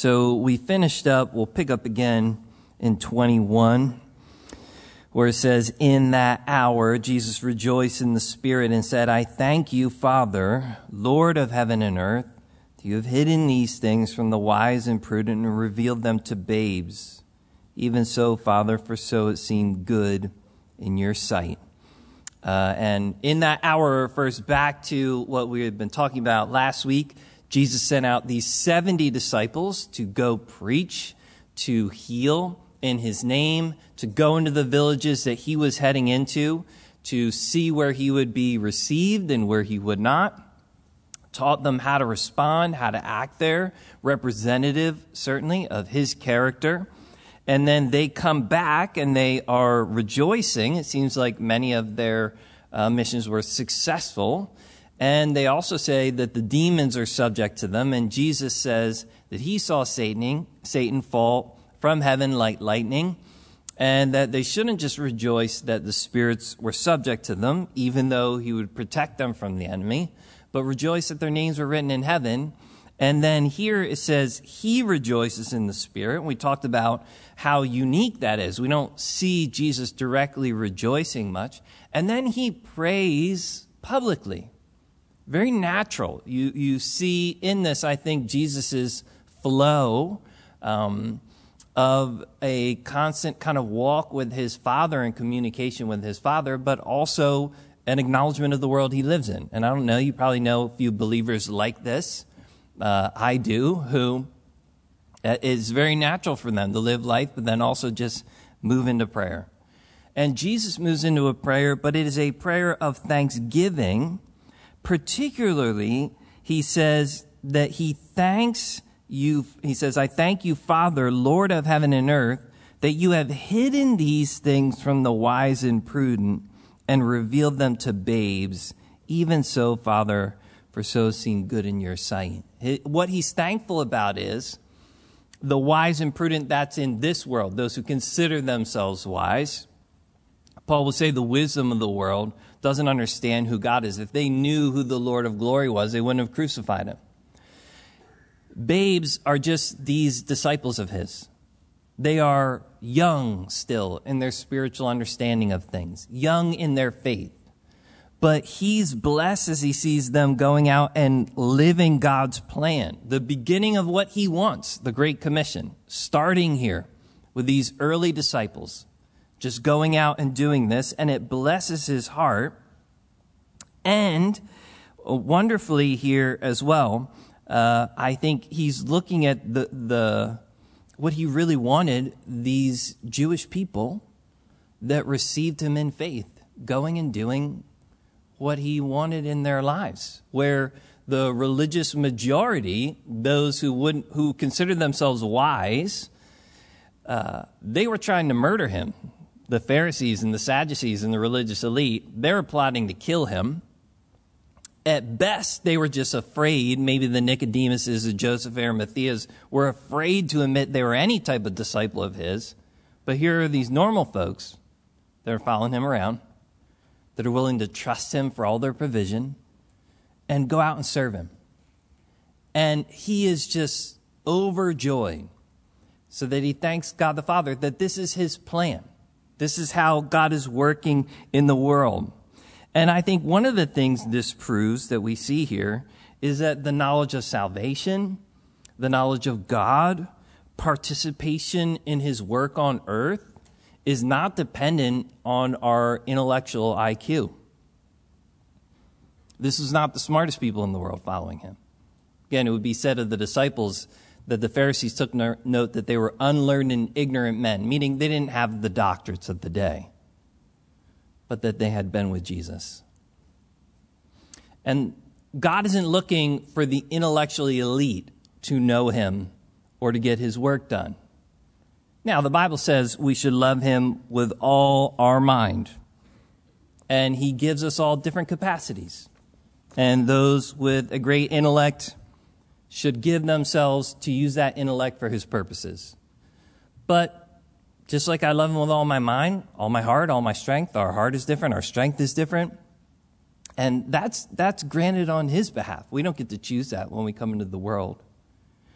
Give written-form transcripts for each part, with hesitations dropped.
So we finished up, we'll pick up again in 21, where it says, "In that hour, Jesus rejoiced in the Spirit and said, I thank you, Father, Lord of heaven and earth, that you have hidden these things from the wise and prudent and revealed them to babes. Even so, Father, for so it seemed good in your sight." And in that hour refers back to what we had been talking about last week. Jesus sent out these 70 disciples to go preach, to heal in his name, to go into the villages that he was heading into, to see where he would be received and where he would not. Taught them how to respond, how to act there, representative, certainly, of his character. And then they come back and they are rejoicing. It seems like many of their missions were successful. And they also say that the demons are subject to them. And Jesus says that he saw Satan fall from heaven like lightning, and that they shouldn't just rejoice that the spirits were subject to them, even though he would protect them from the enemy, but rejoice that their names were written in heaven. And then here it says he rejoices in the Spirit. We talked about how unique that is. We don't see Jesus directly rejoicing much. And then he prays publicly. Very natural. You see in this, I think, Jesus's flow of a constant kind of walk with his Father and communication with his Father, but also an acknowledgement of the world he lives in. And I don't know, you probably know a few believers like this. I do, who it's very natural for them to live life, but then also just move into prayer. And Jesus moves into a prayer, but it is a prayer of thanksgiving. Particularly, he says that he thanks you. He says, I thank you, Father, Lord of heaven and earth, that you have hidden these things from the wise and prudent and revealed them to babes. Even so, Father, for so seem good in your sight. What he's thankful about is the wise and prudent that's in this world, those who consider themselves wise. Paul will say the wisdom of the world doesn't understand who God is. If they knew who the Lord of glory was, they wouldn't have crucified him. Babes are just these disciples of his. They are young still in their spiritual understanding of things, young in their faith. But he's blessed as he sees them going out and living God's plan, the beginning of what he wants, the Great Commission, starting here with these early disciples, just going out and doing this, and it blesses his heart. And wonderfully here as well, I think he's looking at the what he really wanted, these Jewish people that received him in faith, going and doing what he wanted in their lives, where the religious majority, those who considered themselves wise, they were trying to murder him. The Pharisees and the Sadducees and the religious elite, they were plotting to kill him. At best, they were just afraid. Maybe the Nicodemuses and Joseph Arimatheas were afraid to admit they were any type of disciple of his. But here are these normal folks that are following him around, that are willing to trust him for all their provision and go out and serve him. And he is just overjoyed, so that he thanks God the Father that this is his plan. This is how God is working in the world. And I think one of the things this proves that we see here is that the knowledge of salvation, the knowledge of God, participation in his work on earth is not dependent on our intellectual IQ. This is not the smartest people in the world following him. Again, it would be said of the disciples that the Pharisees took note that they were unlearned and ignorant men, meaning they didn't have the doctorates of the day, but that they had been with Jesus. And God isn't looking for the intellectually elite to know him or to get his work done. Now, the Bible says we should love him with all our mind. And he gives us all different capacities. And those with a great intellect should give themselves to use that intellect for his purposes. But just like I love him with all my mind, all my heart, all my strength, our heart is different, our strength is different. And that's granted on his behalf. We don't get to choose that when we come into the world.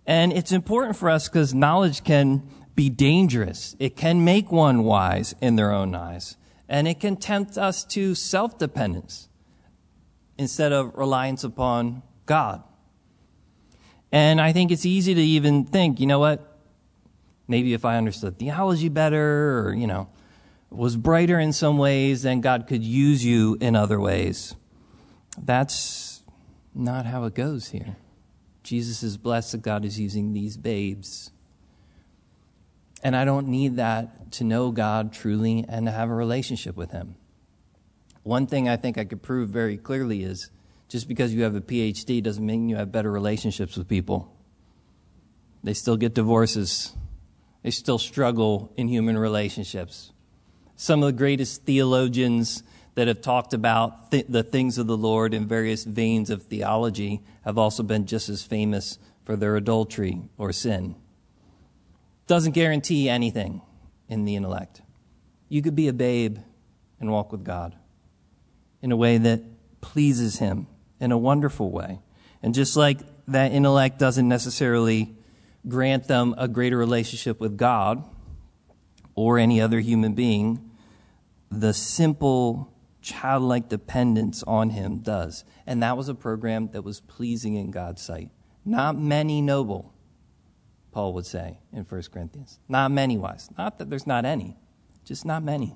And it's important for us because knowledge can be dangerous. It can make one wise in their own eyes. And it can tempt us to self-dependence instead of reliance upon God. And I think it's easy to even think, you know what? Maybe if I understood theology better or, was brighter in some ways, then God could use you in other ways. That's not how it goes here. Jesus is blessed that God is using these babes. And I don't need that to know God truly and to have a relationship with him. One thing I think I could prove very clearly is just because you have a PhD doesn't mean you have better relationships with people. They still get divorces. They still struggle in human relationships. Some of the greatest theologians that have talked about the things of the Lord in various veins of theology have also been just as famous for their adultery or sin. Doesn't guarantee anything in the intellect. You could be a babe and walk with God in a way that pleases him in a wonderful way. And just like that intellect doesn't necessarily grant them a greater relationship with God or any other human being, the simple childlike dependence on him does. And that was a program that was pleasing in God's sight. Not many noble, Paul would say in 1 Corinthians. Not many wise. Not that there's not any, just not many.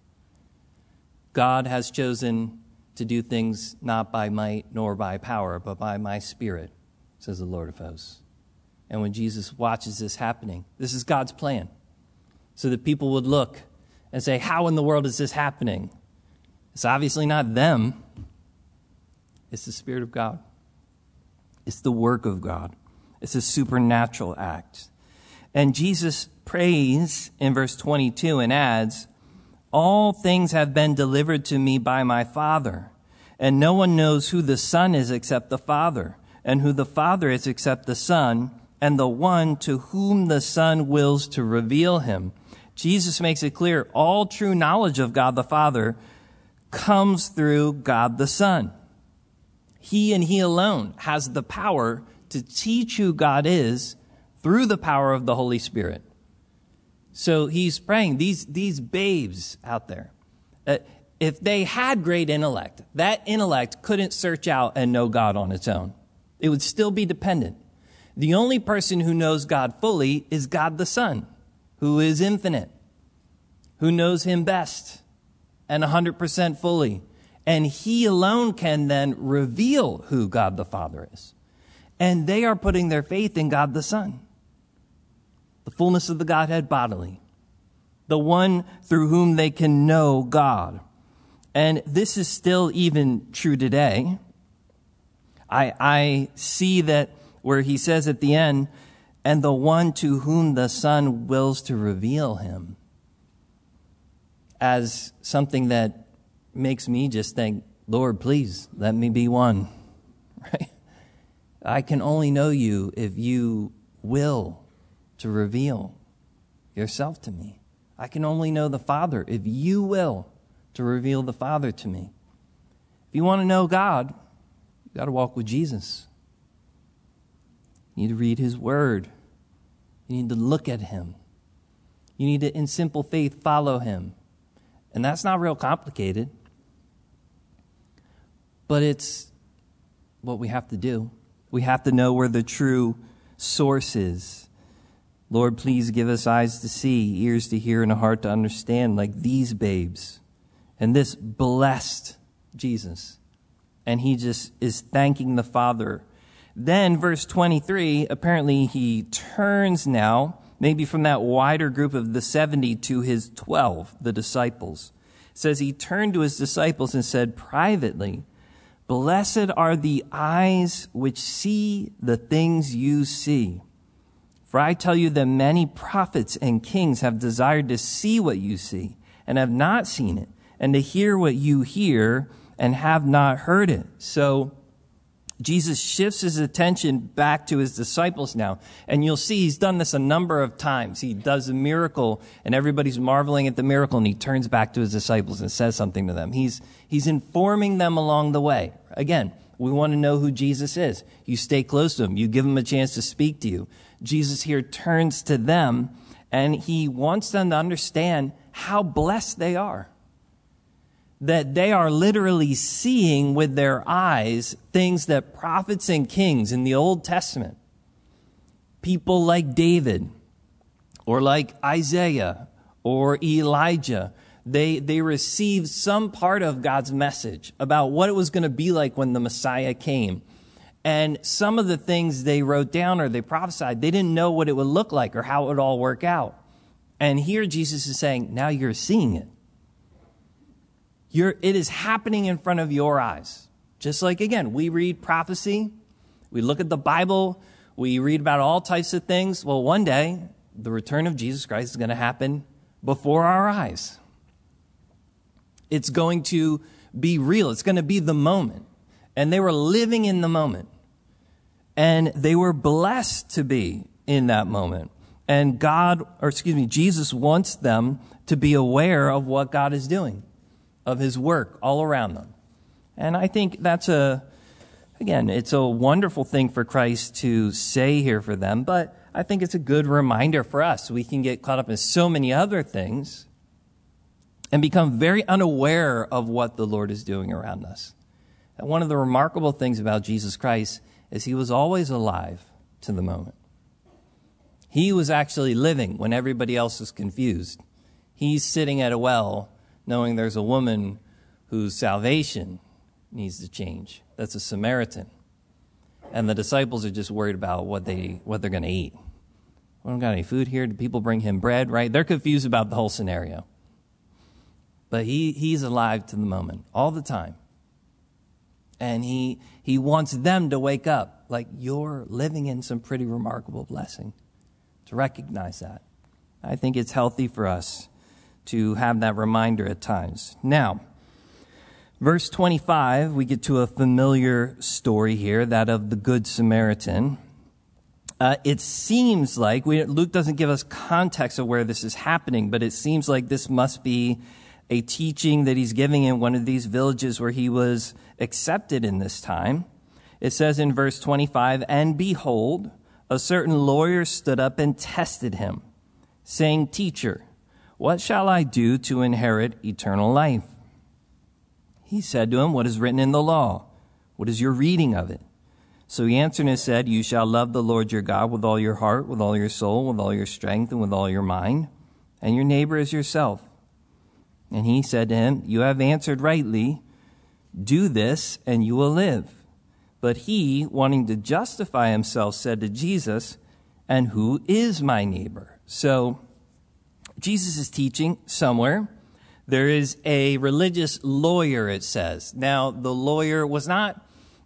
God has chosen to do things not by might nor by power, but by my Spirit, says the Lord of hosts. And when Jesus watches this happening, this is God's plan. So that people would look and say, how in the world is this happening? It's obviously not them. It's the Spirit of God. It's the work of God. It's a supernatural act. And Jesus prays in verse 22 and adds, all things have been delivered to me by my Father, and no one knows who the Son is except the Father, and who the Father is except the Son, and the one to whom the Son wills to reveal him. Jesus makes it clear all true knowledge of God the Father comes through God the Son. He and he alone has the power to teach who God is through the power of the Holy Spirit. So he's praying, these babes out there, if they had great intellect, that intellect couldn't search out and know God on its own. It would still be dependent. The only person who knows God fully is God the Son, who is infinite, who knows him best and 100% fully. And he alone can then reveal who God the Father is. And they are putting their faith in God the Son, the fullness of the Godhead bodily, the one through whom they can know God. And this is still even true today. I see that where he says at the end, and the one to whom the Son wills to reveal him, as something that makes me just think, Lord, please let me be one, right? I can only know you if you will to reveal yourself to me. I can only know the Father if you will to reveal the Father to me. If you want to know God, you've got to walk with Jesus. You need to read his word. You need to look at him. You need to, in simple faith, follow him. And that's not real complicated. But it's what we have to do. We have to know where the true source is. Lord, please give us eyes to see, ears to hear, and a heart to understand, like these babes. And this blessed Jesus. And he just is thanking the Father. Then, verse 23, apparently he turns now, maybe from that wider group of the 70 to his 12, the disciples. It says he turned to his disciples and said privately, blessed are the eyes which see the things you see. For I tell you that many prophets and kings have desired to see what you see and have not seen it, and to hear what you hear and have not heard it. So Jesus shifts his attention back to his disciples now. And you'll see he's done this a number of times. He does a miracle and everybody's marveling at the miracle, and he turns back to his disciples and says something to them. He's informing them along the way. Again, We want to know who Jesus is. You stay close to him. You give him a chance to speak to you. Jesus here turns to them, and he wants them to understand how blessed they are. That they are literally seeing with their eyes things that prophets and kings in the Old Testament, people like David or like Isaiah or Elijah, they received some part of God's message about what it was going to be like when the Messiah came. And some of the things they wrote down or they prophesied, they didn't know what it would look like or how it would all work out. And here Jesus is saying, now you're seeing it. It is happening in front of your eyes. Just like, again, we read prophecy, we look at the Bible, we read about all types of things. Well, one day, the return of Jesus Christ is going to happen before our eyes. It's going to be real. It's going to be the moment. And they were living in the moment. And they were blessed to be in that moment. And Jesus wants them to be aware of what God is doing, of his work all around them. And I think it's a wonderful thing for Christ to say here for them, but I think it's a good reminder for us. We can get caught up in so many other things and become very unaware of what the Lord is doing around us. And one of the remarkable things about Jesus Christ is he was always alive to the moment. He was actually living when everybody else was confused. He's sitting at a well knowing there's a woman whose salvation needs to change. That's a Samaritan. And the disciples are just worried about what they're going to eat. We don't got any food here. Do people bring him bread, right? They're confused about the whole scenario. But he's alive to the moment all the time. And he wants them to wake up like you're living in some pretty remarkable blessing, to recognize that. I think it's healthy for us to have that reminder at times. Now, verse 25, we get to a familiar story here, that of the Good Samaritan. It seems like, Luke doesn't give us context of where this is happening, but it seems like this must be a teaching that he's giving in one of these villages where he was accepted in this time. It says in verse 25, "And behold, a certain lawyer stood up and tested him, saying, 'Teacher, what shall I do to inherit eternal life?' He said to him, 'What is written in the law? What is your reading of it?' So he answered and said, 'You shall love the Lord your God with all your heart, with all your soul, with all your strength, and with all your mind, and your neighbor as yourself.' And he said to him, 'You have answered rightly. Do this, and you will live.' But he, wanting to justify himself, said to Jesus, 'And who is my neighbor?'" So Jesus is teaching somewhere. There is a religious lawyer, it says. Now, the lawyer was not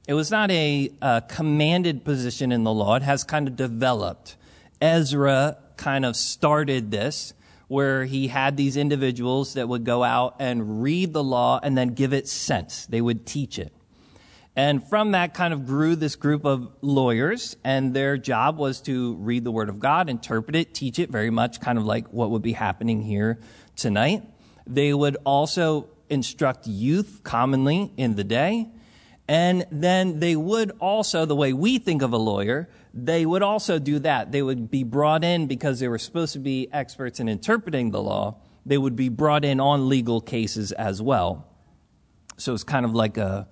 a commanded position in the law. It has kind of developed. Ezra kind of started this, where he had these individuals that would go out and read the law and then give it sense. They would teach it. And from that kind of grew this group of lawyers, and their job was to read the Word of God, interpret it, teach it, very much kind of like what would be happening here tonight. They would also instruct youth commonly in the day. And then they would also, the way we think of a lawyer, they would also do that. They would be brought in because they were supposed to be experts in interpreting the law. They would be brought in on legal cases as well. So it's kind of like a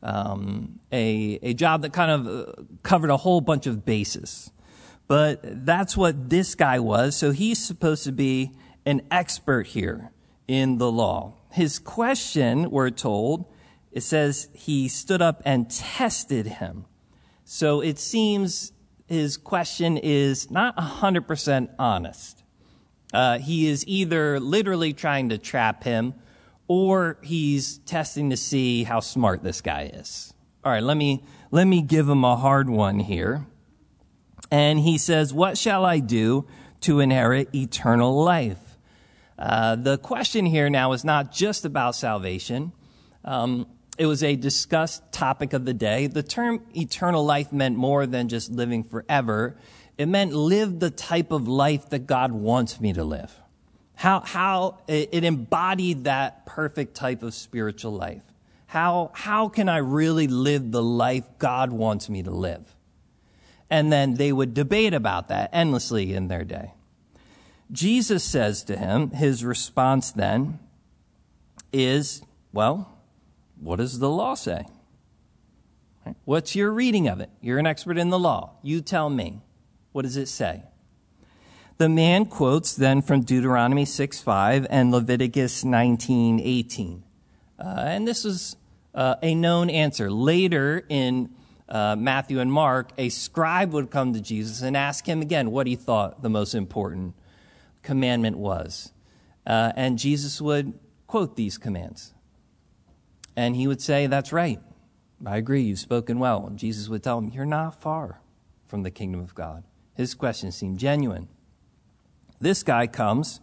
job that kind of covered a whole bunch of bases. But that's what this guy was. So he's supposed to be an expert here in the law. His question, we're told, it says he stood up and tested him. So it seems his question is not 100% honest. He is either literally trying to trap him, or he's testing to see how smart this guy is. All right, let me give him a hard one here. And he says, "What shall I do to inherit eternal life?" The question here now is not just about salvation. It was a discussed topic of the day. The term eternal life meant more than just living forever. It meant live the type of life that God wants me to live. How it embodied that perfect type of spiritual life. How can I really live the life God wants me to live? And then they would debate about that endlessly in their day. Jesus says to him, his response then is, well, what does the law say? What's your reading of it? You're an expert in the law. You tell me. What does it say? The man quotes then from Deuteronomy 6:5 and Leviticus 19:18. And this is a known answer. Later in Matthew and Mark, a scribe would come to Jesus and ask him again what he thought the most important commandment was. And Jesus would quote these commands. And he would say, that's right. I agree, you've spoken well. And Jesus would tell him, you're not far from the kingdom of God. His question seemed genuine. This guy comes.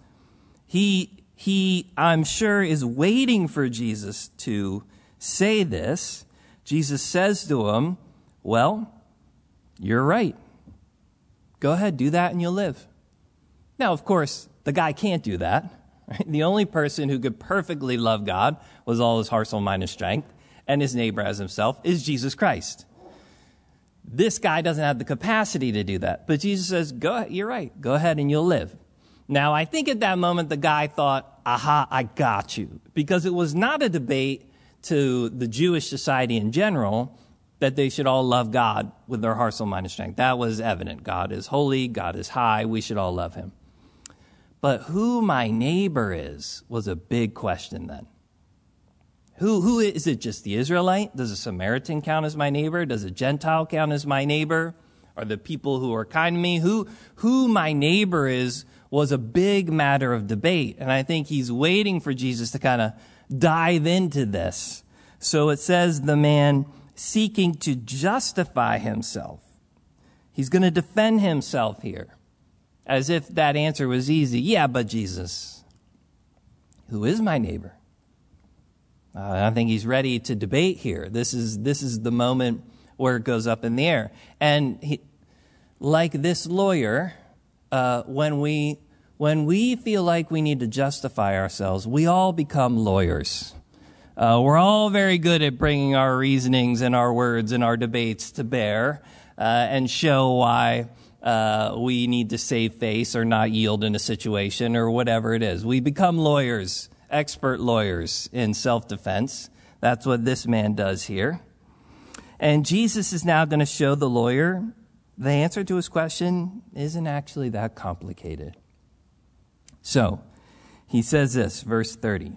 He, I'm sure, is waiting for Jesus to say this. Jesus says to him, well, you're right. Go ahead, do that and you'll live. Now, of course, the guy can't do that. Right? The only person who could perfectly love God with all his heart, soul, mind, and strength, and his neighbor as himself, is Jesus Christ. This guy doesn't have the capacity to do that. But Jesus says, go ahead, you're right. Go ahead and you'll live. Now, I think at that moment, the guy thought, aha, I got you. Because it was not a debate to the Jewish society in general that they should all love God with their heart, soul, mind, and strength. That was evident. God is holy. God is high. We should all love him. But who my neighbor is was a big question then. Who is it? Just the Israelite? Does a Samaritan count as my neighbor? Does a Gentile count as my neighbor? Are the people who are kind to me? Who my neighbor is was a big matter of debate. And I think he's waiting for Jesus to kind of dive into this. So it says the man seeking to justify himself. He's going to defend himself here. As if that answer was easy. Yeah, but Jesus, who is my neighbor? I think he's ready to debate here. This is the moment where it goes up in the air. And like this lawyer, when we feel like we need to justify ourselves, we all become lawyers. We're all very good at bringing our reasonings and our words and our debates to bear and show why we need to save face or not yield in a situation or whatever it is. We become lawyers, expert lawyers in self-defense. That's what this man does here. And Jesus is now going to show the lawyer the answer to his question isn't actually that complicated. So, he says this, verse 30.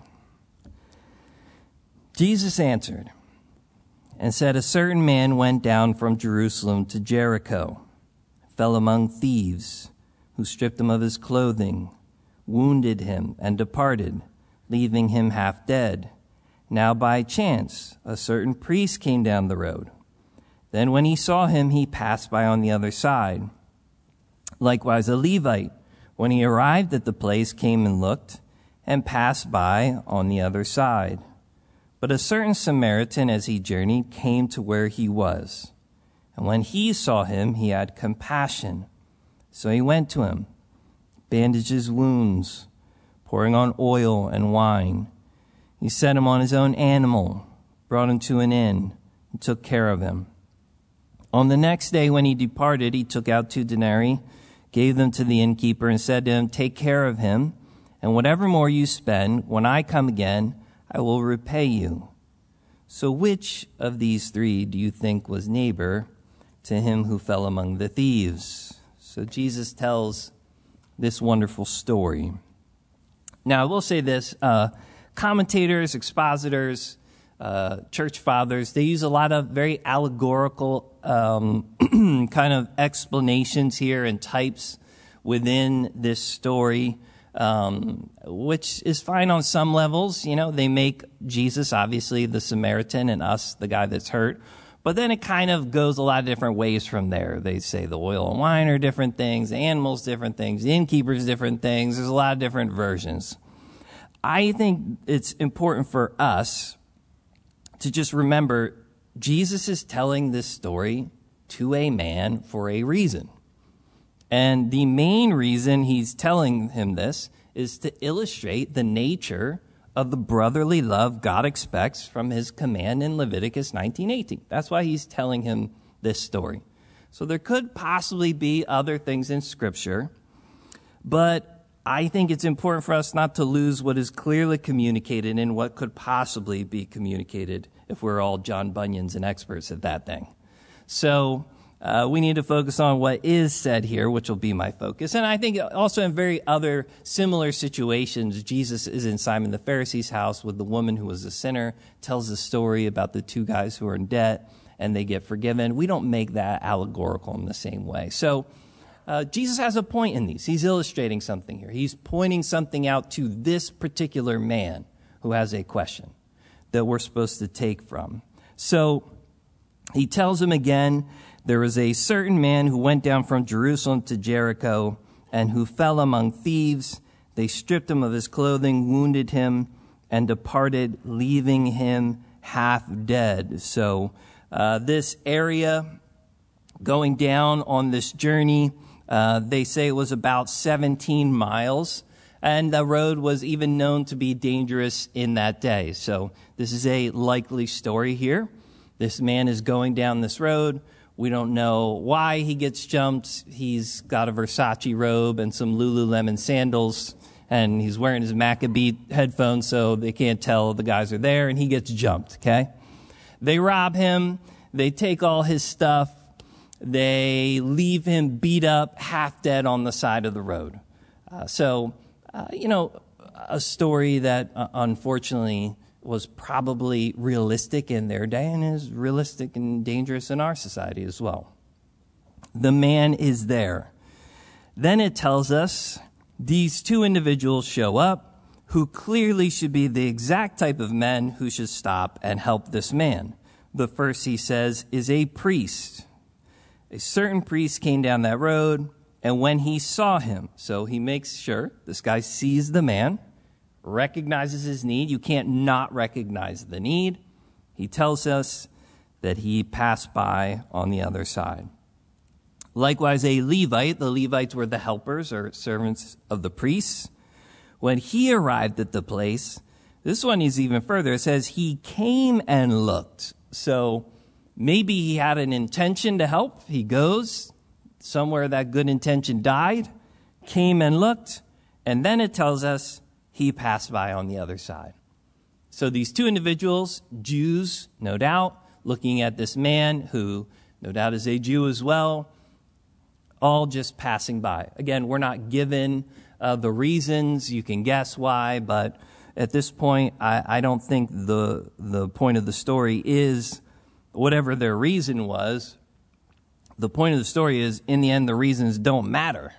Jesus answered and said, a certain man went down from Jerusalem to Jericho, fell among thieves, who stripped him of his clothing, wounded him, and departed, leaving him half dead. Now by chance, a certain priest came down the road. Then when he saw him, he passed by on the other side. Likewise a Levite, when he arrived at the place, came and looked, and passed by on the other side. But a certain Samaritan, as he journeyed, came to where he was. And when he saw him, he had compassion. So he went to him, bandaged his wounds, pouring on oil and wine. He set him on his own animal, brought him to an inn, and took care of him. On the next day when he departed, he took out 2 denarii, gave them to the innkeeper, and said to him, take care of him, and whatever more you spend, when I come again, I will repay you. So which of these 3 do you think was neighbor to him who fell among the thieves? So Jesus tells this wonderful story. Now, I will say this. Commentators, expositors, church fathers, they use a lot of very allegorical kind of explanations here and types within this story, which is fine on some levels. You know, they make Jesus, obviously, the Samaritan, and us, the guy that's hurt. But then it kind of goes a lot of different ways from there. They say the oil and wine are different things, the animals different things, the innkeepers different things. There's a lot of different versions. I think it's important for us to just remember Jesus is telling this story to a man for a reason. And the main reason he's telling him this is to illustrate the nature of the brotherly love God expects from his command in Leviticus 19:18. That's why he's telling him this story. So there could possibly be other things in Scripture, but I think it's important for us not to lose what is clearly communicated and what could possibly be communicated if we're all John Bunyans and experts at that thing. So we need to focus on what is said here, which will be my focus. And I think also in very other similar situations, Jesus is in Simon the Pharisee's house with the woman who was a sinner, tells the story about the two guys who are in debt, and they get forgiven. We don't make that allegorical in the same way. So Jesus has a point in these. He's illustrating something here. He's pointing something out to this particular man who has a question that we're supposed to take from. So he tells him again, there was a certain man who went down from Jerusalem to Jericho and who fell among thieves. They stripped him of his clothing, wounded him, and departed, leaving him half dead. So this area going down on this journey, they say it was about 17 miles, and the road was even known to be dangerous in that day. So this is a likely story here. This man is going down this road. We don't know why he gets jumped. He's got a Versace robe and some Lululemon sandals, and he's wearing his Maccabee headphones so they can't tell the guys are there, and he gets jumped, okay? They rob him. They take all his stuff. They leave him beat up, half dead on the side of the road. A story that unfortunately was probably realistic in their day and is realistic and dangerous in our society as well. The man is there. Then it tells us these two individuals show up who clearly should be the exact type of men who should stop and help this man. The first, he says, is a priest. A certain priest came down that road, and when he saw him, so he makes sure this guy sees the man, recognizes his need. You can't not recognize the need. He tells us that he passed by on the other side. Likewise, a Levite, the Levites were the helpers or servants of the priests. When he arrived at the place, this one is even further. It says he came and looked. So maybe he had an intention to help. He goes somewhere that good intention died, came and looked, and then it tells us he passed by on the other side. So these two individuals, Jews, no doubt, looking at this man who no doubt is a Jew as well, all just passing by. Again, we're not given the reasons. You can guess why, but at this point, I don't think the point of the story is whatever their reason was. The point of the story is, in the end, the reasons don't matter.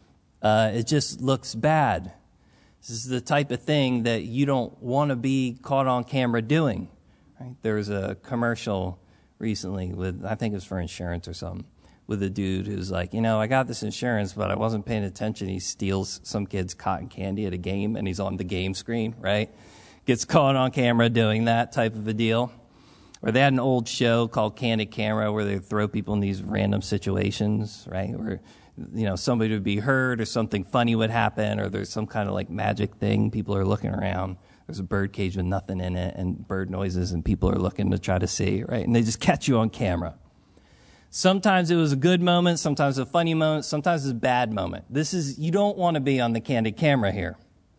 It just looks bad. This is the type of thing that you don't want to be caught on camera doing. Right? There was a commercial recently with, I think it was for insurance or something, with a dude who's like, I got this insurance, but I wasn't paying attention. He steals some kid's cotton candy at a game, and he's on the game screen, right? Gets caught on camera doing that type of a deal. Or they had an old show called Candid Camera where they throw people in these random situations, right? Where, somebody would be hurt or something funny would happen or there's some kind of like magic thing. People are looking around. There's a bird cage with nothing in it and bird noises and people are looking to try to see, right? And they just catch you on camera. Sometimes it was a good moment, sometimes a funny moment, sometimes it's a bad moment. You don't want to be on the Candid Camera here.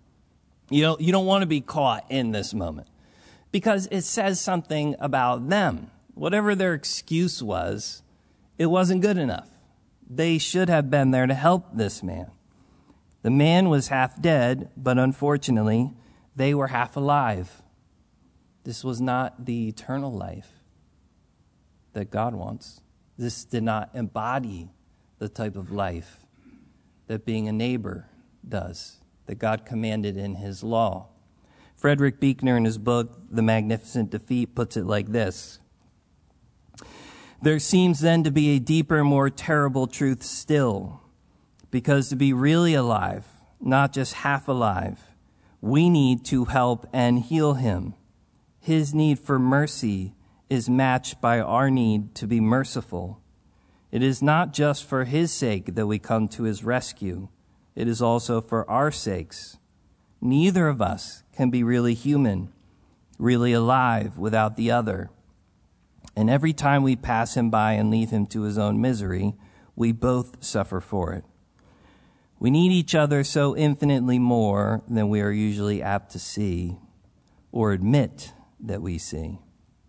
You don't want to be caught in this moment because it says something about them. Whatever their excuse was, it wasn't good enough. They should have been there to help this man. The man was half dead, but unfortunately, they were half alive. This was not the eternal life that God wants. This did not embody the type of life that being a neighbor does, that God commanded in his law. Frederick Buechner, in his book, The Magnificent Defeat, puts it like this. There seems then to be a deeper, more terrible truth still, because to be really alive, not just half alive, we need to help and heal him. His need for mercy is matched by our need to be merciful. It is not just for his sake that we come to his rescue. It is also for our sakes. Neither of us can be really human, really alive without the other. And every time we pass him by and leave him to his own misery, we both suffer for it. We need each other so infinitely more than we are usually apt to see or admit that we see.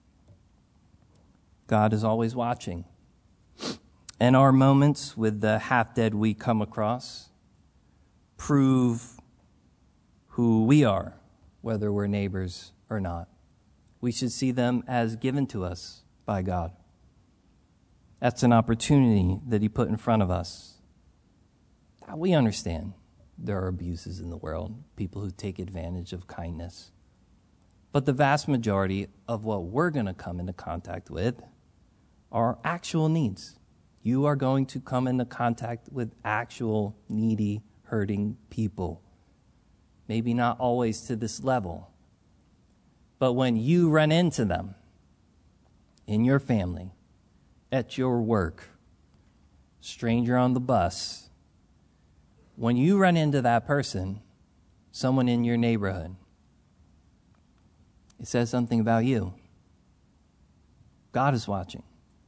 God is always watching. And our moments with the half-dead we come across prove who we are, whether we're neighbors or not. We should see them as given to us by God. That's an opportunity that he put in front of us. We understand there are abuses in the world, people who take advantage of kindness. But the vast majority of what we're going to come into contact with are actual needs. You are going to come into contact with actual needy, hurting people. Maybe not always to this level. But when you run into them in your family, at your work, stranger on the bus, when you run into that person, someone in your neighborhood, it says something about you. God is watching.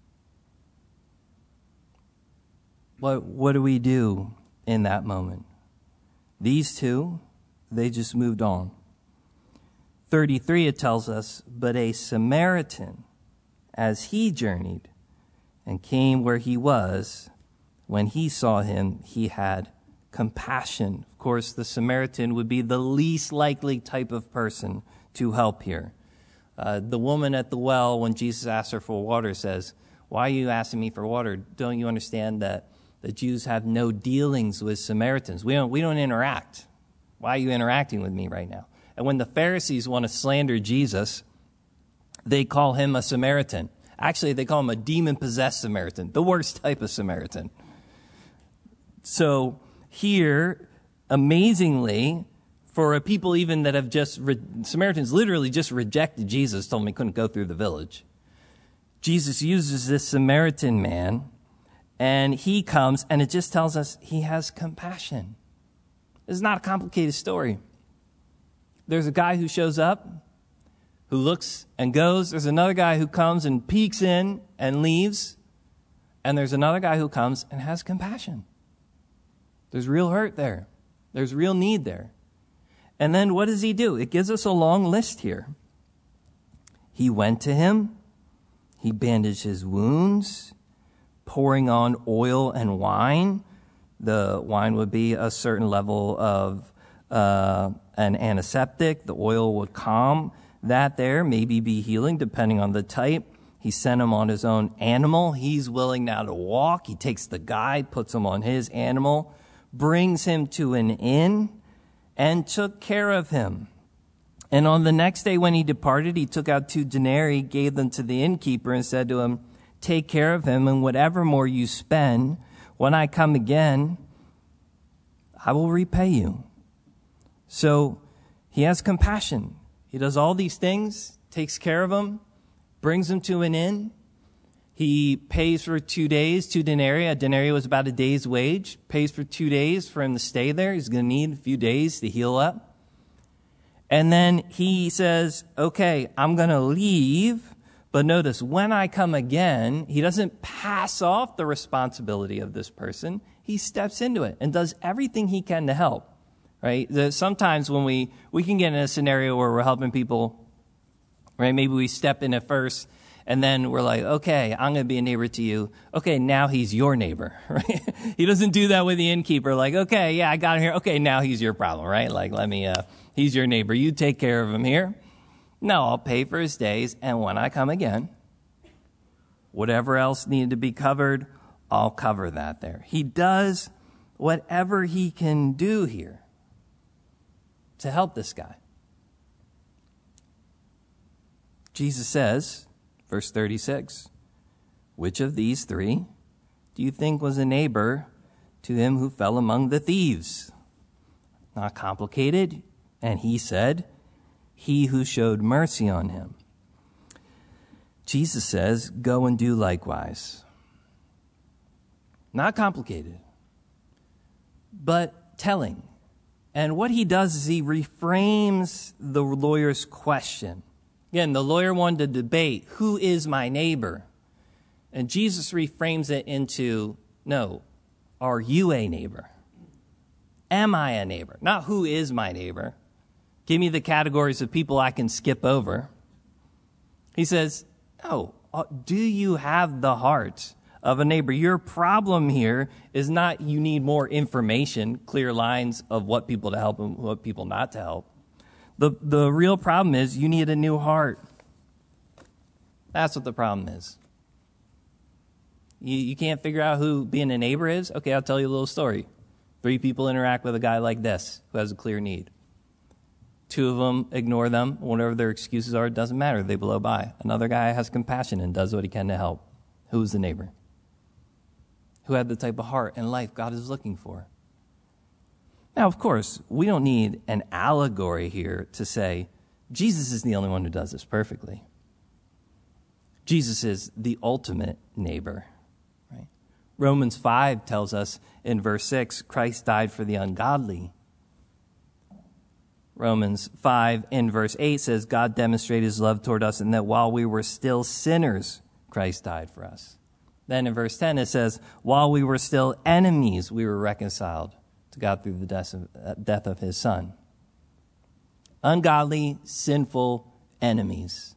What do we do in that moment? These two, they just moved on. 33, it tells us, but a Samaritan, as he journeyed and came where he was, when he saw him, he had compassion. Of course, the Samaritan would be the least likely type of person to help here. The woman at the well, when Jesus asked her for water, says, "Why are you asking me for water? Don't you understand that the Jews have no dealings with Samaritans? We don't interact. Why are you interacting with me right now?" And when the Pharisees want to slander Jesus, they call him a Samaritan. Actually, they call him a demon-possessed Samaritan, the worst type of Samaritan. So here, amazingly, for a people even that have Samaritans literally just rejected Jesus, told him he couldn't go through the village. Jesus uses this Samaritan man, and he comes, and it just tells us he has compassion. It's not a complicated story. There's a guy who shows up, who looks and goes. There's another guy who comes and peeks in and leaves. And there's another guy who comes and has compassion. There's real hurt there. There's real need there. And then what does he do? It gives us a long list here. He went to him. He bandaged his wounds, pouring on oil and wine. The wine would be a certain level of an antiseptic. The oil would calm that there, maybe be healing, depending on the type. He sent him on his own animal. He's willing now to walk. He takes the guy, puts him on his animal, brings him to an inn, and took care of him. And on the next day when he departed, he took out 2 denarii, gave them to the innkeeper, and said to him, "Take care of him, and whatever more you spend, when I come again, I will repay you." So he has compassion. He does all these things, takes care of him, brings him to an inn. He pays for 2 days, 2 denarii. A denarii was about a day's wage. Pays for 2 days for him to stay there. He's going to need a few days to heal up. And then he says, "Okay, I'm going to leave." But notice, when I come again, he doesn't pass off the responsibility of this person. He steps into it and does everything he can to help. Right? Sometimes when we can get in a scenario where we're helping people, right? Maybe we step in at first, and then we're like, "Okay, I'm going to be a neighbor to you." Okay, now he's your neighbor, right? He doesn't do that with the innkeeper. Like, "Okay, yeah, I got him here. Okay, now he's your problem," right? Like, he's your neighbor. You take care of him here. No, I'll pay for his days, and when I come again, whatever else needed to be covered, I'll cover that there. He does whatever he can do here to help this guy. Jesus says, verse 36, "Which of these 3 do you think was a neighbor to him who fell among the thieves?" Not complicated. And he said, "He who showed mercy on him." Jesus says, "Go and do likewise." Not complicated, but telling. And what he does is he reframes the lawyer's question. Again, the lawyer wanted to debate, who is my neighbor? And Jesus reframes it into, no, are you a neighbor? Am I a neighbor? Not who is my neighbor. Give me the categories of people I can skip over. He says, no, do you have the heart of a neighbor? Your problem here is not you need more information, clear lines of what people to help and what people not to help. The real problem is you need a new heart. That's what the problem is. You can't figure out who being a neighbor is? Okay, I'll tell you a little story. 3 people interact with a guy like this who has a clear need. 2 of them ignore them. Whatever their excuses are, it doesn't matter. They blow by. Another guy has compassion and does what he can to help. Who's the neighbor? Who had the type of heart and life God is looking for? Now, of course, we don't need an allegory here to say Jesus is the only one who does this perfectly. Jesus is the ultimate neighbor. Right? Romans 5 tells us in verse 6, Christ died for the ungodly. Romans 5 in verse 8 says, God demonstrated his love toward us in that while we were still sinners, Christ died for us. Then in verse 10 it says, while we were still enemies, we were reconciled to God through the death of his Son. Ungodly, sinful enemies.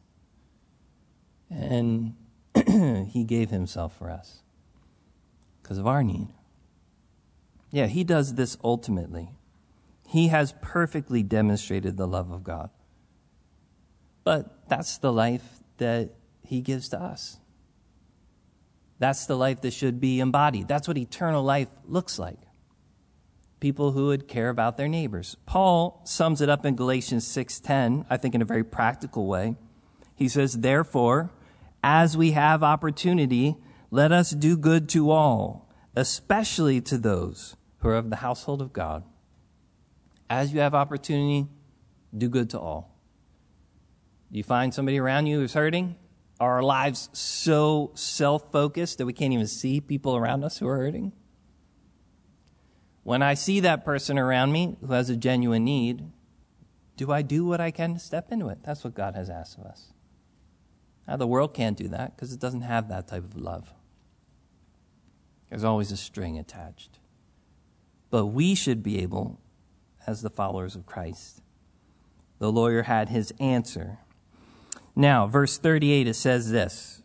And he gave himself for us because of our need. Yeah, he does this ultimately. He has perfectly demonstrated the love of God. But that's the life that he gives to us. That's the life that should be embodied. That's what eternal life looks like. People who would care about their neighbors. Paul sums it up in Galatians 6:10, I think in a very practical way. He says, therefore, as we have opportunity, let us do good to all, especially to those who are of the household of God. As you have opportunity, do good to all. Do you find somebody around you who's hurting? Are our lives so self-focused that we can't even see people around us who are hurting? When I see that person around me who has a genuine need, do I do what I can to step into it? That's what God has asked of us. Now, the world can't do that because it doesn't have that type of love. There's always a string attached. But we should be able, as the followers of Christ. The lawyer had his answer. Now, verse 38, it says this.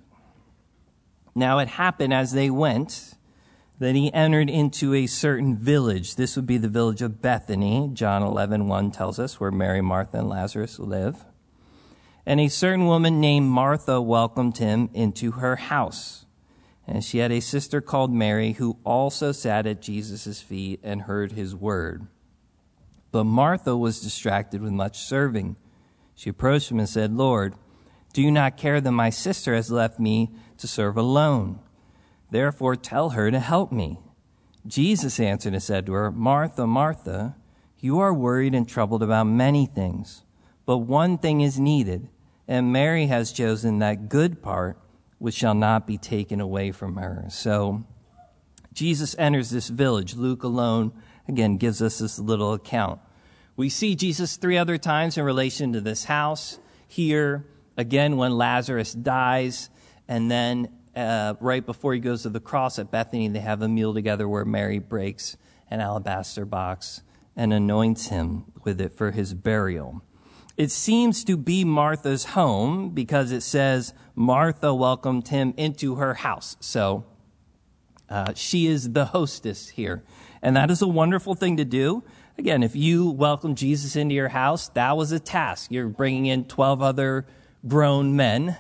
Now it happened as they went that he entered into a certain village. This would be the village of Bethany. John 11:1 tells us where Mary, Martha, and Lazarus live. And a certain woman named Martha welcomed him into her house. And she had a sister called Mary who also sat at Jesus' feet and heard his word. But Martha was distracted with much serving. She approached him and said, Lord, do you not care that my sister has left me to serve alone? Therefore tell her to help me. Jesus answered and said to her, Martha, Martha, you are worried and troubled about many things, but one thing is needed, and Mary has chosen that good part which shall not be taken away from her. So Jesus enters this village. Luke alone, again, gives us this little account. We see Jesus 3 other times in relation to this house. Here, again, when Lazarus dies, and then right before he goes to the cross at Bethany, they have a meal together where Mary breaks an alabaster box and anoints him with it for his burial. It seems to be Martha's home because it says Martha welcomed him into her house. So she is the hostess here. And that is a wonderful thing to do. Again, if you welcome Jesus into your house, that was a task. You're bringing in 12 other grown men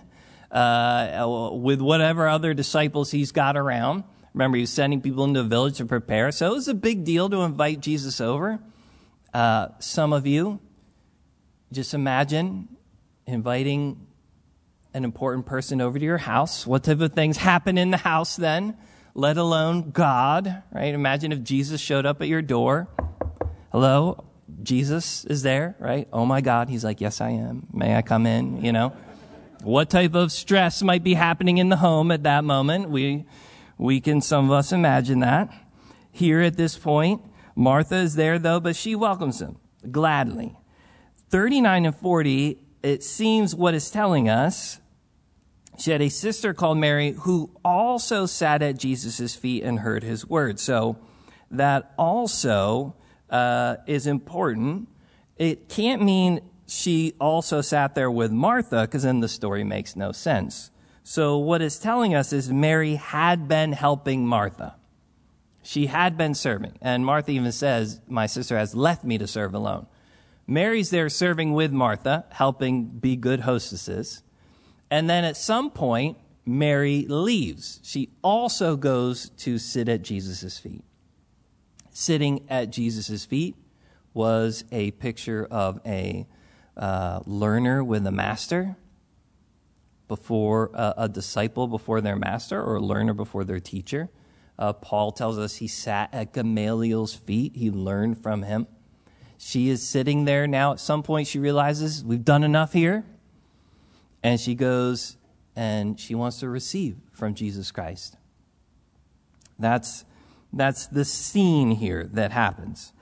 with whatever other disciples he's got around. Remember, he was sending people into the village to prepare. So it was a big deal to invite Jesus over. Some of you, just imagine inviting an important person over to your house. What type of things happen in the house then, let alone God, right? Imagine if Jesus showed up at your door. Hello, Jesus is there, right? Oh my God. He's like, yes, I am. May I come in? You know, what type of stress might be happening in the home at that moment? We can, some of us, imagine that. Here at this point, Martha is there, though, but she welcomes him gladly. 39 and 40, it seems what it's telling us, she had a sister called Mary who also sat at Jesus' feet and heard his words. So that also is important. It can't mean she also sat there with Martha, because then the story makes no sense. So what it's telling us is Mary had been helping Martha. She had been serving. And Martha even says, my sister has left me to serve alone. Mary's there serving with Martha, helping be good hostesses. And then at some point, Mary leaves. She also goes to sit at Jesus' feet. Sitting at Jesus' feet was a picture of a learner with a master, before a disciple before their master, or a learner before their teacher. Paul tells us he sat at Gamaliel's feet. He learned from him. She is sitting there now. At some point, she realizes we've done enough here. And she goes and she wants to receive from Jesus Christ. That's the scene here that happens.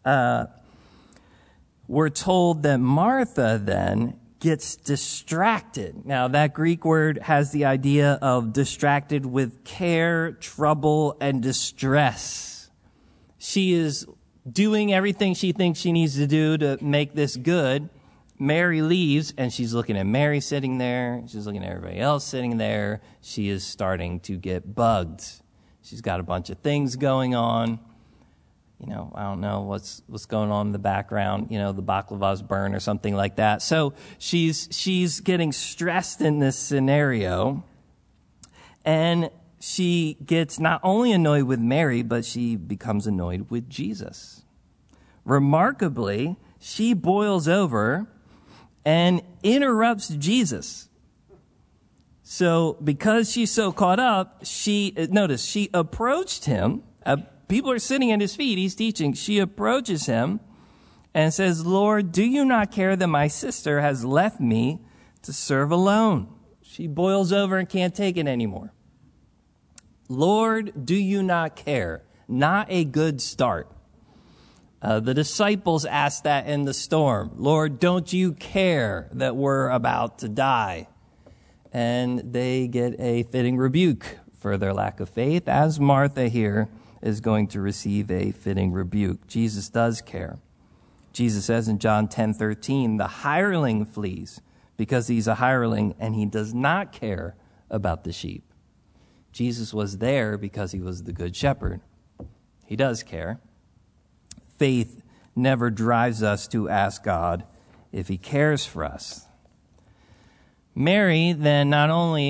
We're told that Martha then gets distracted. Now, that Greek word has the idea of distracted with care, trouble, and distress. She is doing everything she thinks she needs to do to make this good. Mary leaves, and she's looking at Mary sitting there. She's looking at everybody else sitting there. She is starting to get bugged. She's got a bunch of things going on. I don't know what's going on in the background. The baklava's burn or something like that. So she's getting stressed in this scenario, and she gets not only annoyed with Mary, but she becomes annoyed with Jesus. Remarkably, she boils over and interrupts Jesus. So because she's so caught up, she approached him. People are sitting at his feet. He's teaching. She approaches him and says, Lord, do you not care that my sister has left me to serve alone? She boils over and can't take it anymore. Lord, do you not care? Not a good start. The disciples asked that in the storm. Lord, don't you care that we're about to die? And they get a fitting rebuke for their lack of faith, as Martha here is going to receive a fitting rebuke. Jesus does care. Jesus says in John 10:13, the hireling flees because he's a hireling and he does not care about the sheep. Jesus was there because he was the good shepherd. He does care. Faith never drives us to ask God if he cares for us. Martha not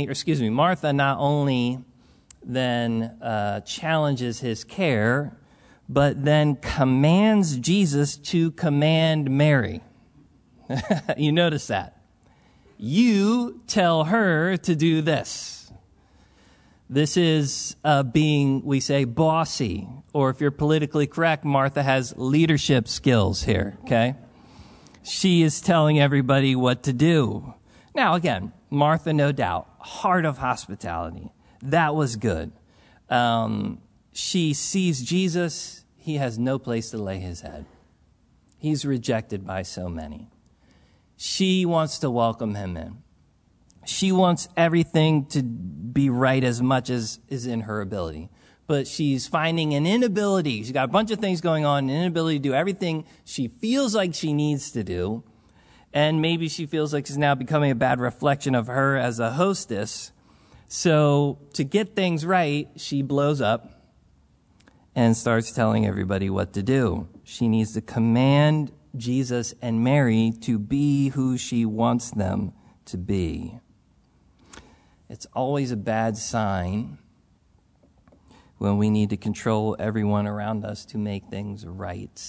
only then challenges his care, but then commands Jesus to command Mary. You notice that. You tell her to do this. This is being, we say, bossy. Or if you're politically correct, Martha has leadership skills here, okay? She is telling everybody what to do. Now, again, Martha, no doubt, heart of hospitality. That was good. She sees Jesus. He has no place to lay his head. He's rejected by so many. She wants to welcome him in. She wants everything to be right as much as is in her ability. But she's finding an inability. She's got a bunch of things going on, an inability to do everything she feels like she needs to do. And maybe she feels like she's now becoming a bad reflection of her as a hostess. So to get things right, she blows up and starts telling everybody what to do. She needs to command Jesus and Mary to be who she wants them to be. It's always a bad sign when we need to control everyone around us to make things right.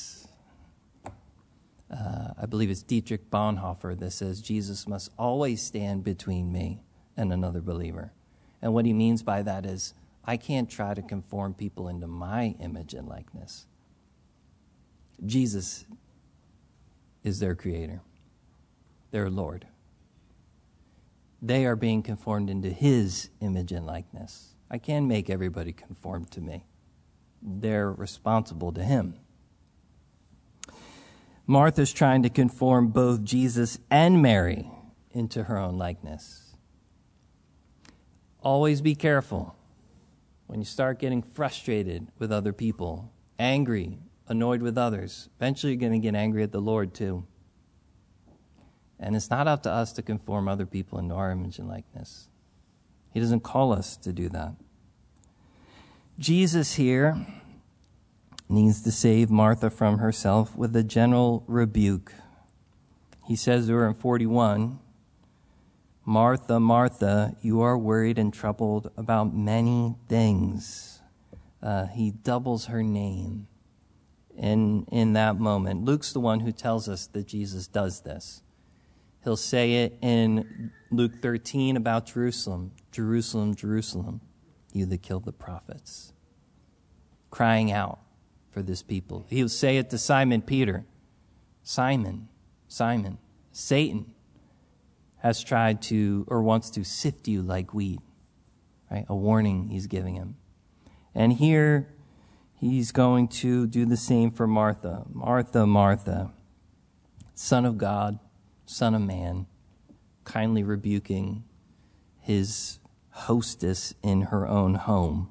I believe it's Dietrich Bonhoeffer that says Jesus must always stand between me and another believer. And what he means by that is I can't try to conform people into my image and likeness. Jesus is their creator, their Lord. They are being conformed into his image and likeness. I can't make everybody conform to me. They're responsible to him. Martha's trying to conform both Jesus and Mary into her own likeness. Always be careful when you start getting frustrated with other people, angry, annoyed with others. Eventually you're going to get angry at the Lord too. And it's not up to us to conform other people into our image and likeness. He doesn't call us to do that. Jesus here needs to save Martha from herself with a general rebuke. He says to her in 41, Martha, Martha, you are worried and troubled about many things. He doubles her name in that moment. Luke's the one who tells us that Jesus does this. He'll say it in Luke 13 about Jerusalem. Jerusalem, Jerusalem, you that killed the prophets. Crying out for this people. He'll say it to Simon Peter. Simon, Simon, Satan has tried to or wants to sift you like wheat. Right? A warning he's giving him. And here he's going to do the same for Martha. Martha, Martha, Son of God, Son of Man, kindly rebuking his hostess in her own home.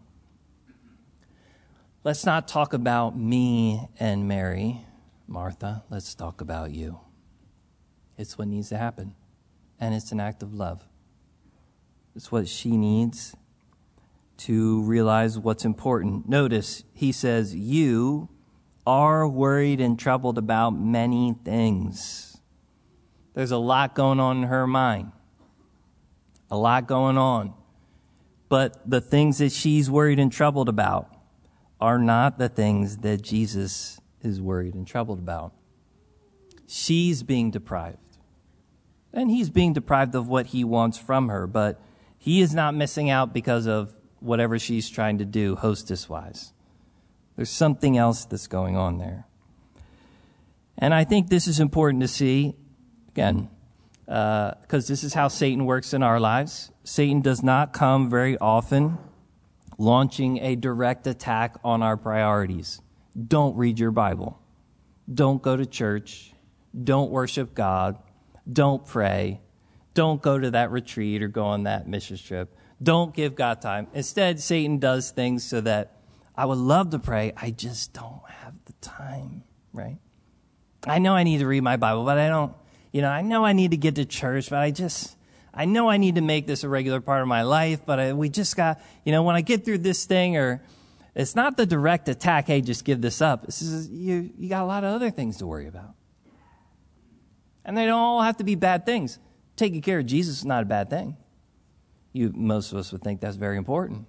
Let's not talk about me and Mary, Martha. Let's talk about you. It's what needs to happen. And it's an act of love. It's what she needs to realize what's important. Notice, he says, you are worried and troubled about many things. There's a lot going on in her mind. A lot going on. But the things that she's worried and troubled about are not the things that Jesus is worried and troubled about. She's being deprived. And he's being deprived of what he wants from her, but he is not missing out because of whatever she's trying to do hostess-wise. There's something else that's going on there. And I think this is important to see, again, because this is how Satan works in our lives. Satan does not come very often launching a direct attack on our priorities. Don't read your Bible. Don't go to church. Don't worship God. Don't pray. Don't go to that retreat or go on that mission trip. Don't give God time. Instead, Satan does things so that I would love to pray. I just don't have the time, right? I know I need to read my Bible, but I don't, I know I need to get to church, but I know I need to make this a regular part of my life, but we just got, when I get through this thing, or it's not the direct attack, hey, just give this up. This is, you got a lot of other things to worry about. And they don't all have to be bad things. Taking care of Jesus is not a bad thing. Most of us would think that's very important.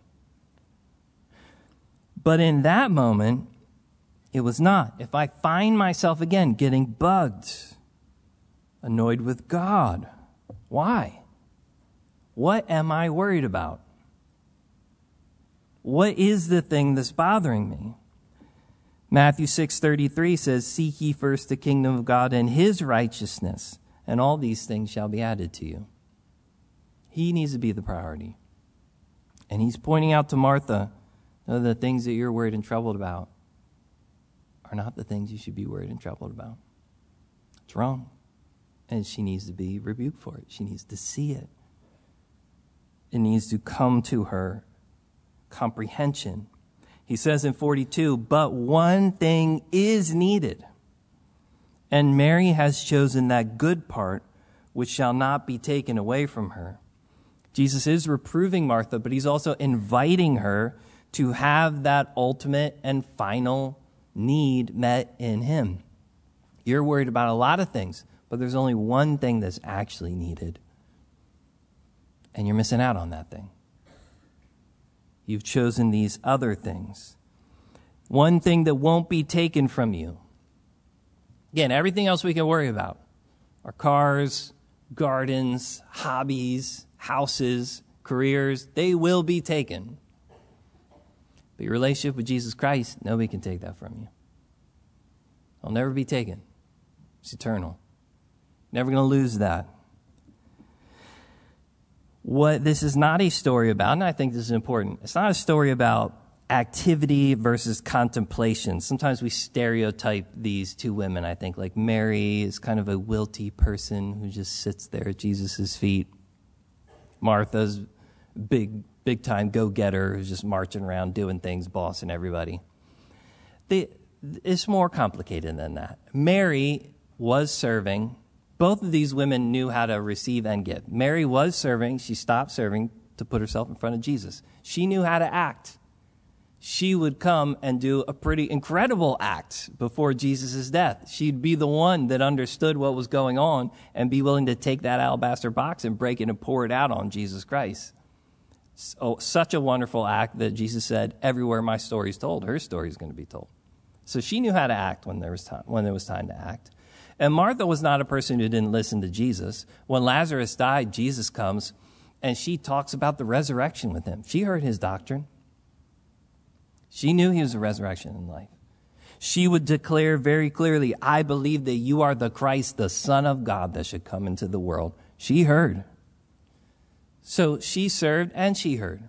But in that moment, it was not. If I find myself again getting bugged, annoyed with God, why? What am I worried about? What is the thing that's bothering me? Matthew 6:33 says, seek ye first the kingdom of God and his righteousness, and all these things shall be added to you. He needs to be the priority. And he's pointing out to Martha, the things that you're worried and troubled about are not the things you should be worried and troubled about. It's wrong. And she needs to be rebuked for it. She needs to see it. It needs to come to her comprehension. He says in 42, but one thing is needed. And Mary has chosen that good part which shall not be taken away from her. Jesus is reproving Martha, but he's also inviting her to have that ultimate and final need met in him. You're worried about a lot of things, but there's only one thing that's actually needed. And you're missing out on that thing. You've chosen these other things. One thing that won't be taken from you. Again, everything else we can worry about. Our cars, gardens, hobbies, houses, careers, they will be taken. But your relationship with Jesus Christ, nobody can take that from you. It'll never be taken. It's eternal. Never going to lose that. What this is not a story about, and I think this is important, it's not a story about activity versus contemplation. Sometimes we stereotype these two women, I think. Like Mary is kind of a wilty person who just sits there at Jesus' feet. Martha's big time go-getter who's just marching around doing things, bossing everybody. It's more complicated than that. Mary was serving. Both of these women knew how to receive and give. Mary was serving. She stopped serving to put herself in front of Jesus. She knew how to act. She would come and do a pretty incredible act before Jesus' death. She'd be the one that understood what was going on and be willing to take that alabaster box and break it and pour it out on Jesus Christ. So, such a wonderful act that Jesus said, everywhere my story is told, her story is going to be told. So she knew how to act when there was time to act. And Martha was not a person who didn't listen to Jesus. When Lazarus died, Jesus comes and she talks about the resurrection with him. She heard his doctrine. She knew he was a resurrection in life. She would declare very clearly, I believe that you are the Christ, the Son of God that should come into the world. She heard. So she served and she heard.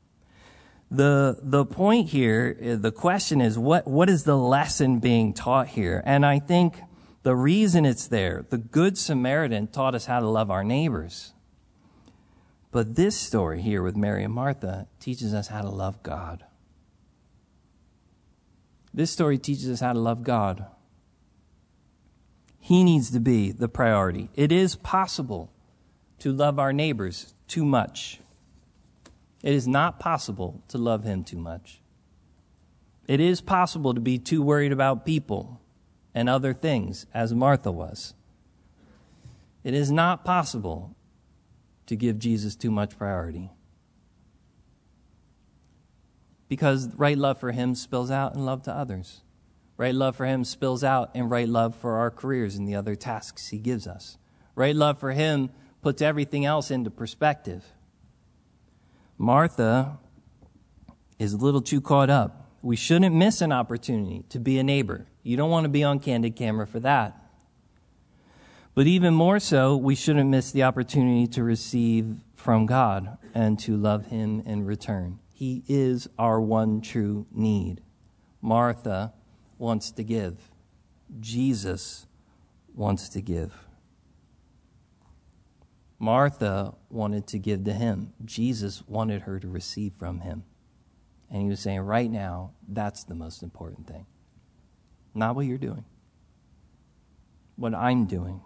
The point here, the question is, what is the lesson being taught here? And I think the reason it's there, the Good Samaritan taught us how to love our neighbors. But this story here with Mary and Martha teaches us how to love God. This story teaches us how to love God. He needs to be the priority. It is possible to love our neighbors too much. It is not possible to love him too much. It is possible to be too worried about people and other things, as Martha was. It is not possible to give Jesus too much priority. Because right love for him spills out in love to others. Right love for him spills out in right love for our careers and the other tasks he gives us. Right love for him puts everything else into perspective. Martha is a little too caught up. We shouldn't miss an opportunity to be a neighbor. You don't want to be on candid camera for that. But even more so, we shouldn't miss the opportunity to receive from God and to love him in return. He is our one true need. Martha wants to give. Jesus wants to give. Martha wanted to give to him. Jesus wanted her to receive from him. And he was saying, right now, that's the most important thing. Not what you're doing. What I'm doing.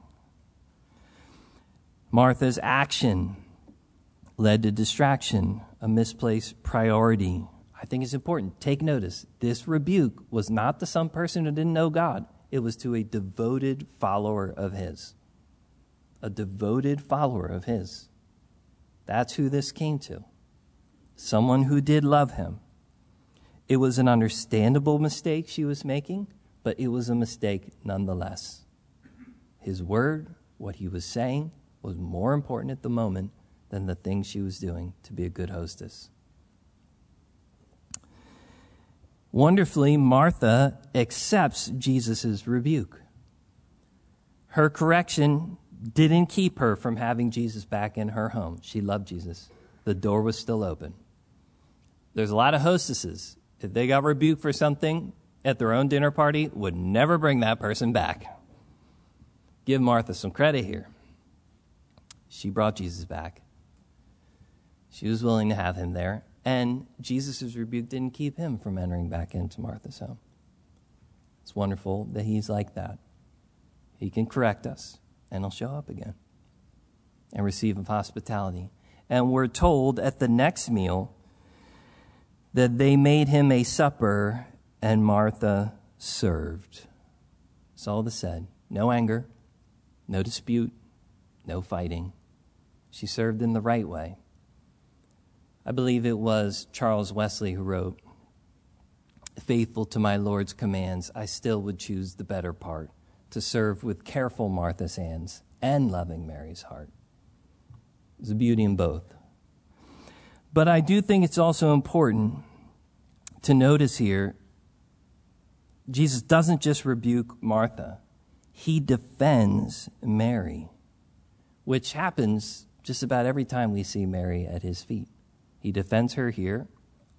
Martha's action led to distraction, a misplaced priority. I think it's important. Take notice. This rebuke was not to some person who didn't know God. It was to a devoted follower of his. A devoted follower of his. That's who this came to. Someone who did love him. It was an understandable mistake she was making, but it was a mistake nonetheless. His word, what he was saying, was more important at the moment than the thing she was doing to be a good hostess. Wonderfully, Martha accepts Jesus' rebuke. Her correction didn't keep her from having Jesus back in her home. She loved Jesus. The door was still open. There's a lot of hostesses, if they got rebuked for something at their own dinner party, would never bring that person back. Give Martha some credit here. She brought Jesus back. She was willing to have him there. And Jesus' rebuke didn't keep him from entering back into Martha's home. It's wonderful that he's like that. He can correct us, and he'll show up again and receive of hospitality. And we're told at the next meal that they made him a supper, and Martha served. That's all that said. No anger, no dispute, no fighting. She served in the right way. I believe it was Charles Wesley who wrote, "Faithful to my Lord's commands, I still would choose the better part, to serve with careful Martha's hands and loving Mary's heart." There's a beauty in both. But I do think it's also important to notice here, Jesus doesn't just rebuke Martha. He defends Mary, which happens just about every time we see Mary at his feet. He defends her here.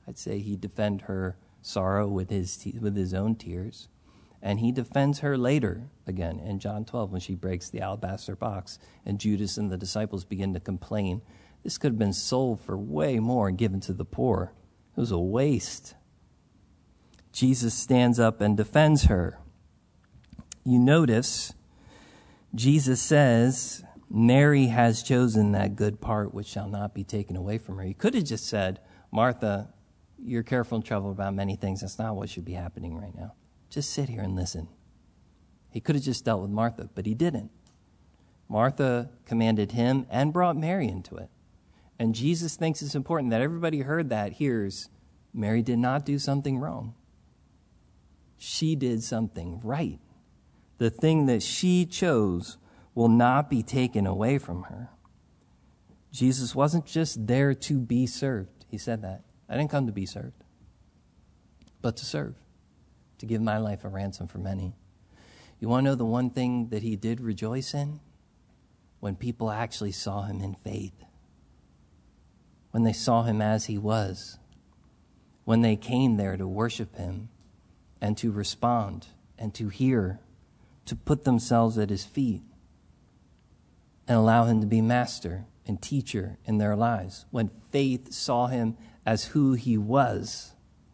I'd say he defend her sorrow with his own tears. And he defends her later, again, in John 12, when she breaks the alabaster box and Judas and the disciples begin to complain. This could have been sold for way more and given to the poor. It was a waste. Jesus stands up and defends her. You notice Jesus says, Mary has chosen that good part which shall not be taken away from her. He could have just said, Martha, you're careful and troubled about many things. That's not what should be happening right now. Just sit here and listen. He could have just dealt with Martha, but he didn't. Martha commanded him and brought Mary into it. And Jesus thinks it's important that everybody hears Mary did not do something wrong. She did something right. The thing that she chose will not be taken away from her. Jesus wasn't just there to be served. He said that. I didn't come to be served, but to serve, to give my life a ransom for many. You want to know the one thing that he did rejoice in? When people actually saw him in faith. When they saw him as he was. When they came there to worship him and to respond and to hear, to put themselves at his feet and allow him to be master and teacher in their lives. When faith saw him as who he was.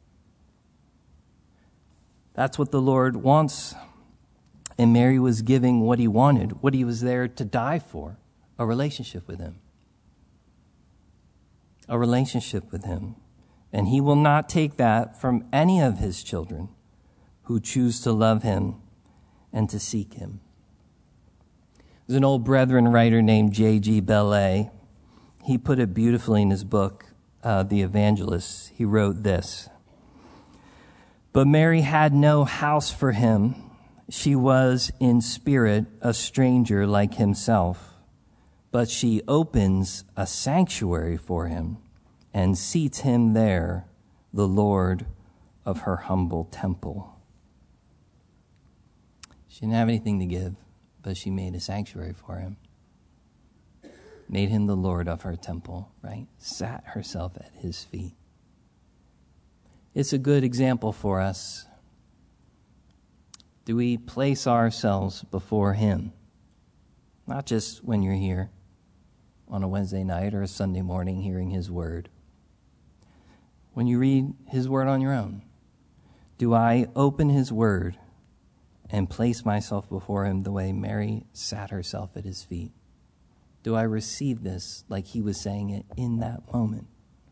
That's what the Lord wants. And Mary was giving what he wanted, what he was there to die for, a relationship with him. A relationship with him. And he will not take that from any of his children who choose to love him and to seek him. There's an old Brethren writer named J.G. Bellay. He put it beautifully in his book, The Evangelist. He wrote this: But Mary had no house for him. She was in spirit a stranger like himself, but she opens a sanctuary for him and seats him there, the Lord of her humble temple. She didn't have anything to give, but she made a sanctuary for him. Made him the Lord of her temple, right? Sat herself at his feet. It's a good example for us. Do we place ourselves before him? Not just when you're here on a Wednesday night or a Sunday morning hearing his word. When you read his word on your own, do I open his word and place myself before him the way Mary sat herself at his feet? Do I receive this like he was saying it in that moment?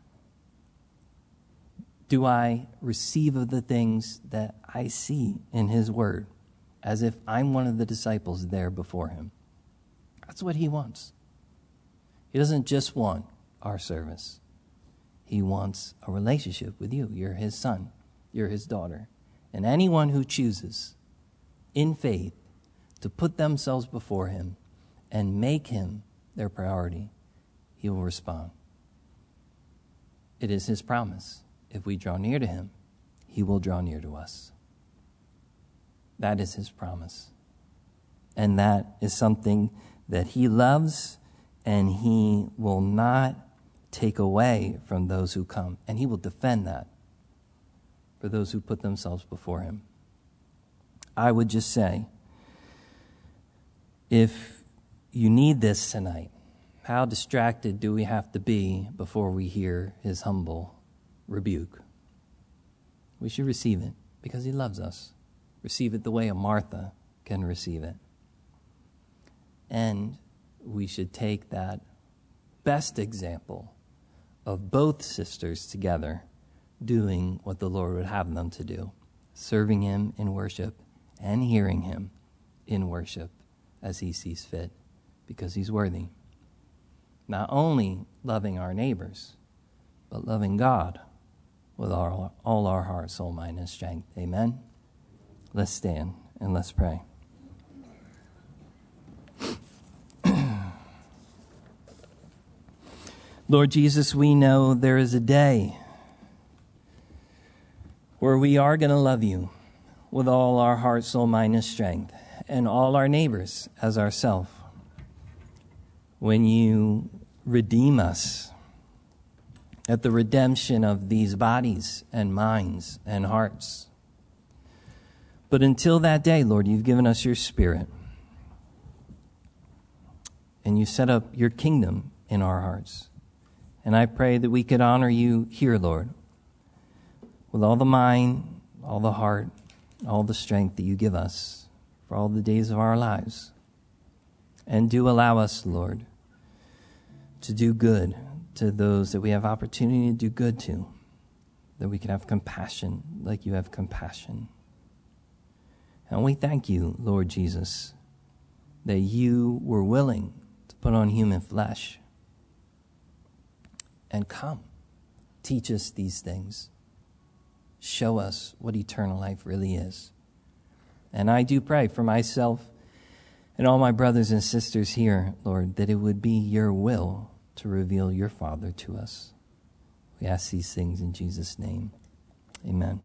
Do I receive of the things that I see in his word as if I'm one of the disciples there before him? That's what he wants. He doesn't just want our service. He wants a relationship with you. You're his son. You're his daughter. And anyone who chooses in faith to put themselves before him and make him their priority, he will respond. It is his promise. If we draw near to him, he will draw near to us. That is his promise. And that is something that he loves, and he will not take away from those who come. And he will defend that for those who put themselves before him. I would just say, if you need this tonight, how distracted do we have to be before we hear his humble rebuke? We should receive it because he loves us. Receive it the way a Martha can receive it. And we should take that best example of both sisters together doing what the Lord would have them to do, serving him in worship and hearing him in worship as he sees fit, because he's worthy. Not only loving our neighbors, but loving God with all our heart, soul, mind, and strength. Amen? Let's stand and let's pray. Lord Jesus, we know there is a day where we are going to love you with all our heart, soul, mind, and strength, and all our neighbors as ourselves. When you redeem us at the redemption of these bodies and minds and hearts. But until that day, Lord, you've given us your Spirit. And you set up your kingdom in our hearts. And I pray that we could honor you here, Lord, with all the mind, all the heart, all the strength that you give us for all the days of our lives. And do allow us, Lord, to do good to those that we have opportunity to do good to, that we can have compassion like you have compassion. And we thank you, Lord Jesus, that you were willing to put on human flesh and come, teach us these things. Show us what eternal life really is. And I do pray for myself and all my brothers and sisters here, Lord, that it would be your will to reveal your Father to us. We ask these things in Jesus' name. Amen.